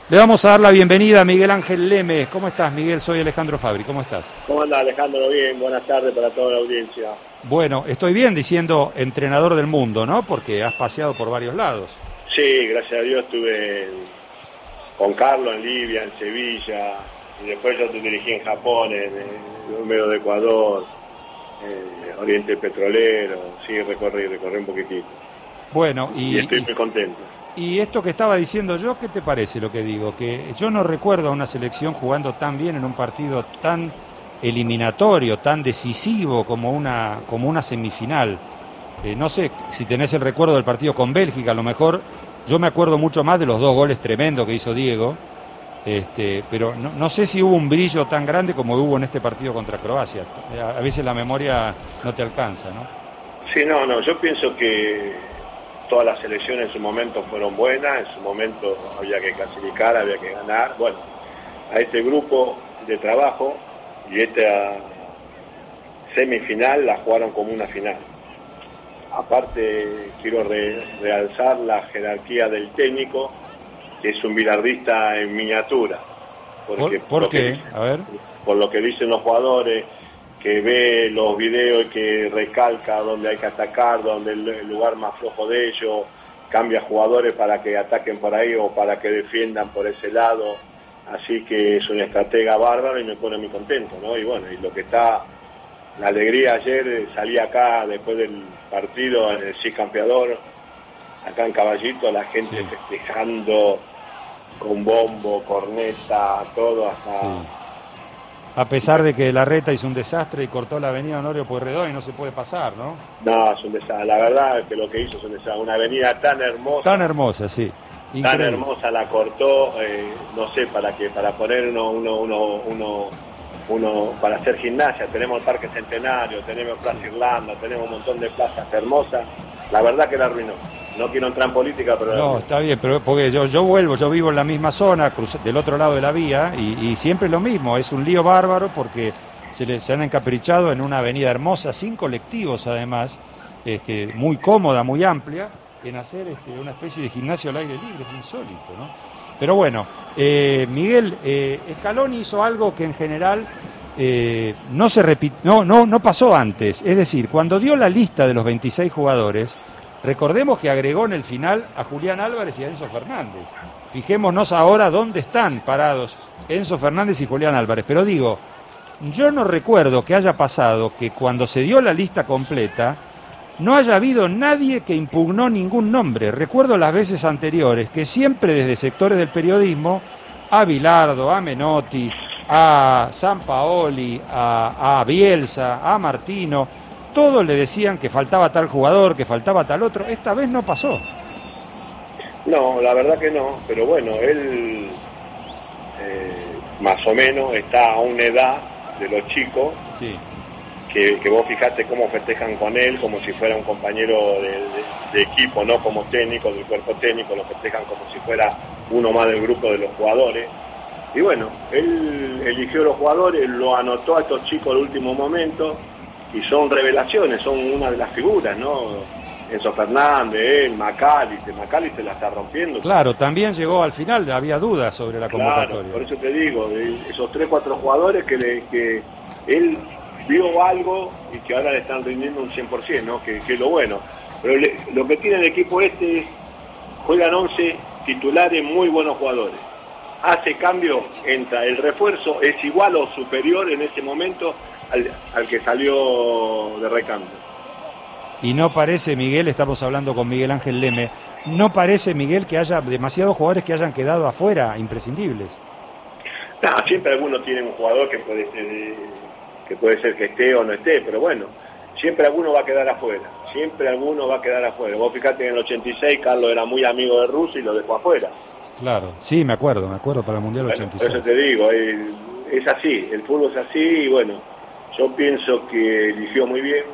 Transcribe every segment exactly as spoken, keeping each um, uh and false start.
Le vamos a dar la bienvenida a Miguel Ángel Lemes. ¿Cómo estás, Miguel? Soy Alejandro Fabri. ¿Cómo estás? ¿Cómo anda, Alejandro? Bien, buenas tardes para toda la audiencia. Bueno, estoy bien diciendo entrenador del mundo, ¿no? Porque has paseado por varios lados. Sí, gracias a Dios estuve con Carlos en Libia, en Sevilla, y después yo te dirigí en Japón, en el número de Ecuador, en Oriente Petrolero. Sí, recorrí, recorrí un poquitito. Bueno, y, y estoy y, muy contento. Y esto que estaba diciendo yo, ¿qué te parece lo que digo? Que yo no recuerdo a una selección jugando tan bien en un partido tan eliminatorio, tan decisivo como una, como una semifinal. Eh, no sé si tenés el recuerdo del partido con Bélgica, a lo mejor yo me acuerdo mucho más de los dos goles tremendos que hizo Diego, este, pero no, no sé si hubo un brillo tan grande como hubo en este partido contra Croacia. A, a veces la memoria no te alcanza, ¿no? Sí, no, no, yo pienso que todas las selecciones en su momento fueron buenas, en su momento había que clasificar, había que ganar. Bueno, a este grupo de trabajo y esta semifinal la jugaron como una final. Aparte, quiero re, realzar la jerarquía del técnico, que es un bilardista en miniatura. Porque, ¿Por, por qué? Dicen, a ver. Por lo que dicen los jugadores, que ve los videos y que recalca dónde hay que atacar, donde el lugar más flojo de ellos, cambia jugadores para que ataquen por ahí o para que defiendan por ese lado. Así que es una estratega bárbara y me pone muy contento, ¿no? Y bueno, y lo que está, la alegría ayer, salí acá después del partido en el C I Campeador, acá en Caballito, la gente sí. festejando con bombo, corneta, todo hasta... Sí. A pesar de que Larreta hizo un desastre y cortó la avenida Honorio Pueyrredón y no se puede pasar, ¿no? No, es un desastre. La verdad es que lo que hizo es un desastre. Una avenida tan hermosa. Tan hermosa, sí. Increíble. Tan hermosa la cortó, eh, no sé para qué, para poner uno, uno, uno, uno, uno, para hacer gimnasia. Tenemos el Parque Centenario, tenemos Plaza Irlanda, tenemos un montón de plazas hermosas. La verdad que la arruinó. No quiero entrar en política, pero... No, está bien, pero porque yo, yo vuelvo, yo vivo en la misma zona, cruz, del otro lado de la vía, y, y siempre lo mismo, es un lío bárbaro porque se, le, se han encaprichado en una avenida hermosa, sin colectivos además, es que muy cómoda, muy amplia, en hacer este, una especie de gimnasio al aire libre, es insólito, ¿no? Pero bueno, eh, Miguel, eh, Scaloni hizo algo que en general... Eh, no se repitió, no, no, no pasó antes, es decir, cuando dio la lista de los veintiséis jugadores, recordemos que agregó en el final a Julián Álvarez y a Enzo Fernández. Fijémonos ahora dónde están parados Enzo Fernández y Julián Álvarez, pero digo, yo no recuerdo que haya pasado que cuando se dio la lista completa no haya habido nadie que impugnó ningún nombre. Recuerdo las veces anteriores que siempre desde sectores del periodismo, a Bilardo, a Menotti, a Sampaoli, a, a Bielsa, a Martino, todos le decían que faltaba tal jugador, que faltaba tal otro. Esta vez no pasó. No, la verdad que no, pero bueno, él eh, más o menos está a una edad de los chicos, sí. que, que vos fijate cómo festejan con él, como si fuera un compañero de, de, de equipo, no como técnico, del cuerpo técnico, lo festejan como si fuera uno más del grupo de los jugadores. Y bueno, él eligió los jugadores, lo anotó a estos chicos al último momento y son revelaciones, son una de las figuras, ¿no? Enzo Fernández, él, Macalister, Macalister la está rompiendo. Claro, también llegó al final, había dudas sobre la convocatoria. Claro, por eso te digo, esos tres, cuatro jugadores que, le, que él vio algo y que ahora le están rindiendo un cien por ciento, ¿no? Que, que es lo bueno. Pero le, lo que tiene el equipo este es, juegan once titulares muy buenos jugadores. Hace cambio, entra el refuerzo, es igual o superior en ese momento al, al que salió de recambio. Y no parece, Miguel, estamos hablando con Miguel Ángel Leme, no parece, Miguel, que haya demasiados jugadores que hayan quedado afuera, imprescindibles. No, siempre alguno tiene un jugador que puede ser, que puede ser que esté o no esté, pero bueno, siempre alguno va a quedar afuera, siempre alguno va a quedar afuera. Vos fijate que en el ochenta y seis Carlos era muy amigo de Russo y lo dejó afuera. Claro, sí, me acuerdo, me acuerdo para el Mundial bueno, ochenta y seis. Por eso te digo, es, es así, el fútbol es así y bueno, yo pienso que eligió muy bien.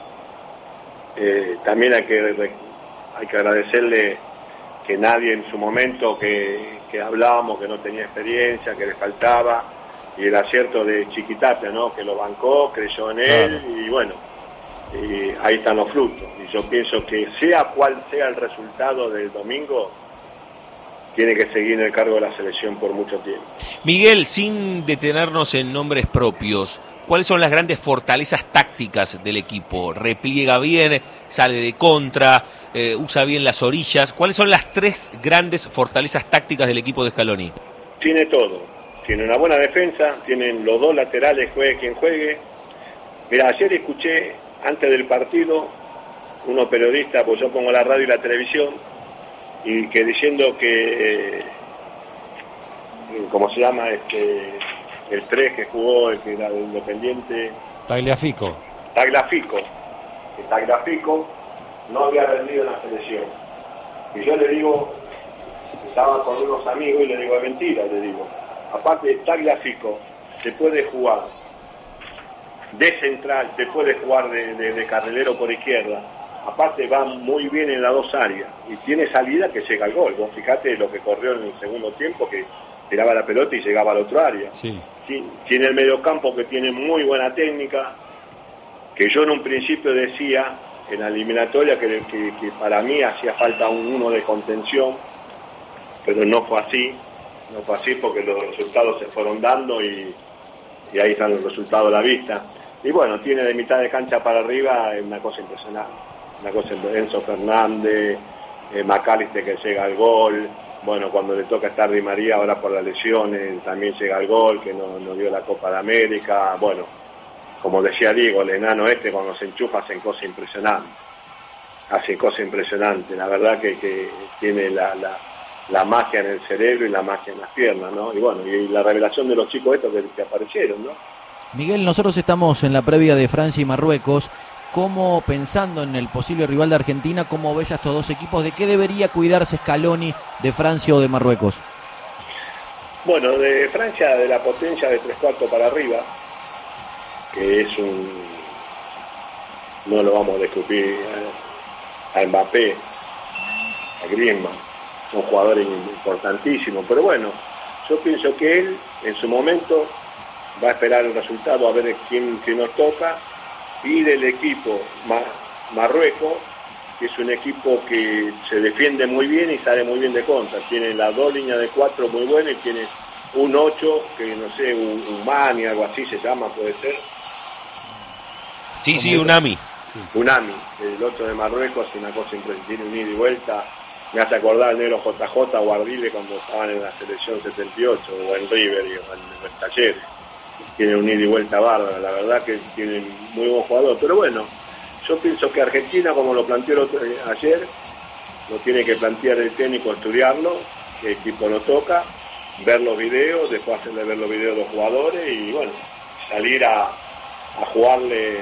Eh, también hay que, hay que agradecerle que nadie en su momento que, que hablábamos que no tenía experiencia, que le faltaba, y el acierto de Chiquitapia, ¿no? Que lo bancó, creyó en él, claro. Y bueno, y ahí están los frutos. Y yo pienso que sea cual sea el resultado del domingo, tiene que seguir en el cargo de la selección por mucho tiempo. Miguel, sin detenernos en nombres propios, ¿cuáles son las grandes fortalezas tácticas del equipo? ¿Repliega bien, sale de contra, eh, usa bien las orillas? ¿Cuáles son las tres grandes fortalezas tácticas del equipo de Scaloni? Tiene todo. Tiene una buena defensa, tienen los dos laterales, juegue quien juegue. Mira, ayer escuché, antes del partido, unos periodistas, pues yo pongo la radio y la televisión, y que diciendo que, eh, ¿cómo se llama? Este, el tres que jugó, el que era de Independiente. Tagliafico. Tagliafico. Que Tagliafico no había rendido en la selección. Y yo le digo, estaba con unos amigos y le digo, es mentira, le digo. Aparte de Tagliafico, se puede jugar de central, se puede jugar de, de, de carrilero por izquierda. Aparte va muy bien en las dos áreas y tiene salida que llega al gol. Vos fijate lo que corrió en el segundo tiempo, que tiraba la pelota y llegaba al otro área. Sí. Tiene el mediocampo que tiene muy buena técnica, que yo en un principio decía en la eliminatoria que, que, que para mí hacía falta un uno de contención, pero no fue así, no fue así porque los resultados se fueron dando y, y ahí están los resultados a la vista. Y bueno, tiene de mitad de cancha para arriba una cosa impresionante. Una cosa, Enzo Fernández, eh, McAllister que llega al gol, bueno, cuando le toca estar Di María ahora por las lesiones también llega al gol, que no, no dio la Copa de América, bueno, como decía Diego, el enano este cuando se enchufa hacen cosas impresionantes, hacen cosas impresionantes, la verdad que, que tiene la, la, la magia en el cerebro y la magia en las piernas, ¿no? Y bueno, y la revelación de los chicos estos que, que aparecieron, ¿no? Miguel, nosotros estamos en la previa de Francia y Marruecos. ¿Cómo, pensando en el posible rival de Argentina, cómo ves a estos dos equipos? ¿De qué debería cuidarse Scaloni, de Francia o de Marruecos? Bueno, de Francia, de la potencia de tres cuartos para arriba, que es un... no lo vamos a discutir a, a Mbappé, a Griezmann, son jugadores importantísimos, pero bueno, yo pienso que él, en su momento, va a esperar el resultado a ver quién, quién nos toca. Y del equipo Marruecos, que es un equipo que se defiende muy bien y sale muy bien de contra. Tiene las dos líneas de cuatro muy buenas y tiene un ocho, que no sé, un, un Mani, algo así se llama, puede ser. Sí, sí, Unami. Sí. Unami, el otro de Marruecos, es una cosa impresionante, tiene un ida y vuelta. Me hace acordar al negro J J Guardile cuando estaban en la selección setenta y ocho, o en River, o en, en Talleres. Tiene un ida y vuelta bárbara, la verdad que tienen muy buen jugador, pero bueno, yo pienso que Argentina, como lo planteó el otro, eh, ayer, lo tiene que plantear el técnico, estudiarlo, qué equipo lo toca, ver los videos, después hacerle ver los videos a los jugadores y bueno, salir a, a jugarle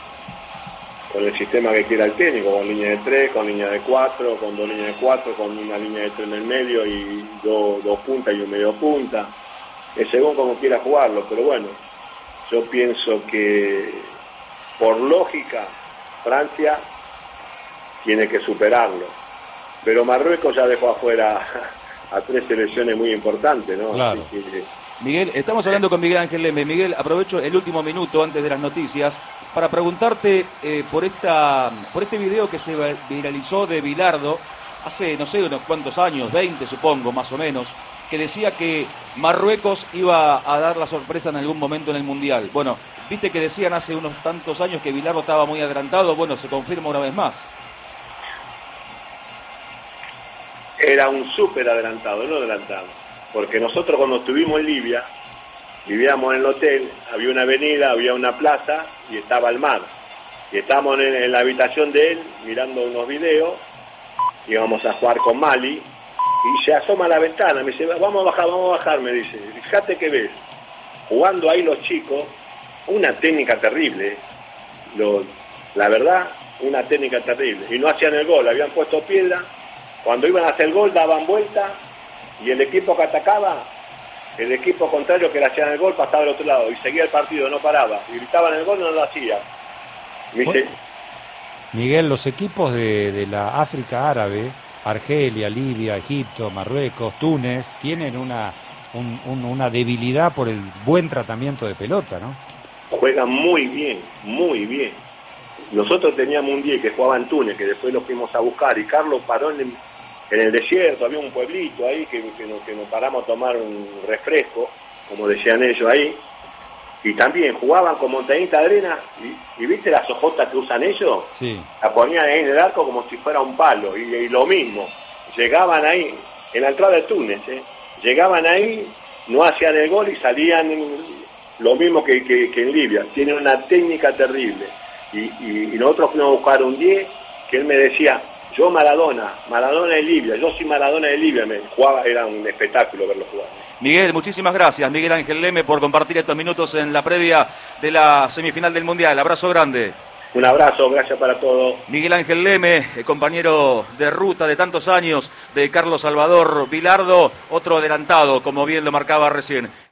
con el sistema que quiera el técnico, con línea de tres, con línea de cuatro, con dos líneas de cuatro, con una línea de tres en el medio y dos, dos puntas y un medio punta. Es según como quiera jugarlo, pero bueno, yo pienso que por lógica Francia tiene que superarlo, pero Marruecos ya dejó afuera a tres selecciones muy importantes, ¿no? Claro. Así que, Miguel, estamos hablando con Miguel Ángel Leme. Miguel, aprovecho el último minuto antes de las noticias para preguntarte eh, por esta por este video que se viralizó de Bilardo hace, no sé, unos cuantos años, veinte supongo, más o menos, que decía que Marruecos iba a dar la sorpresa en algún momento en el Mundial. Bueno, viste que decían hace unos tantos años que Bilardo estaba muy adelantado, bueno, se confirma una vez más. Era un súper adelantado, no adelantado, porque nosotros cuando estuvimos en Libia, vivíamos en el hotel, había una avenida, había una plaza y estaba el mar. Y estábamos en, en la habitación de él mirando unos videos, íbamos a jugar con Mali, y se asoma a la ventana, me dice, vamos a bajar, vamos a bajar, me dice, fíjate que ves, jugando ahí los chicos, una técnica terrible, lo, la verdad, una técnica terrible, y no hacían el gol, habían puesto piedra, cuando iban a hacer el gol daban vuelta, y el equipo que atacaba, el equipo contrario que le hacían el gol pasaba al otro lado, y seguía el partido, no paraba, y gritaban el gol y no lo hacía. Me dice, Miguel, los equipos de, de la África árabe, Argelia, Libia, Egipto, Marruecos, Túnez, tienen una, un, un, una debilidad por el buen tratamiento de pelota, ¿no? Juegan muy bien, muy bien. Nosotros teníamos un día que jugaba en Túnez, que después lo fuimos a buscar, y Carlos paró en, en el desierto, había un pueblito ahí que, que, nos, que nos paramos a tomar un refresco, como decían ellos ahí, y también jugaban con montañita de arena, y, y viste las hojotas que usan ellos, Sí. la ponían ahí en el arco como si fuera un palo, y, y lo mismo, llegaban ahí, en la entrada de Túnez, ¿eh? llegaban ahí, no hacían el gol y salían en, lo mismo que, que, que en Libia, tienen una técnica terrible, y, y, y nosotros fuimos a buscar un diez, que él me decía, yo Maradona, Maradona de Libia, yo soy Maradona de Libia, me jugaba, era un espectáculo verlo jugar. Miguel, muchísimas gracias, Miguel Ángel Leme, por compartir estos minutos en la previa de la semifinal del Mundial. Abrazo grande. Un abrazo, gracias para todos. Miguel Ángel Leme, compañero de ruta de tantos años de Carlos Salvador Vilardo, otro adelantado, como bien lo marcaba recién.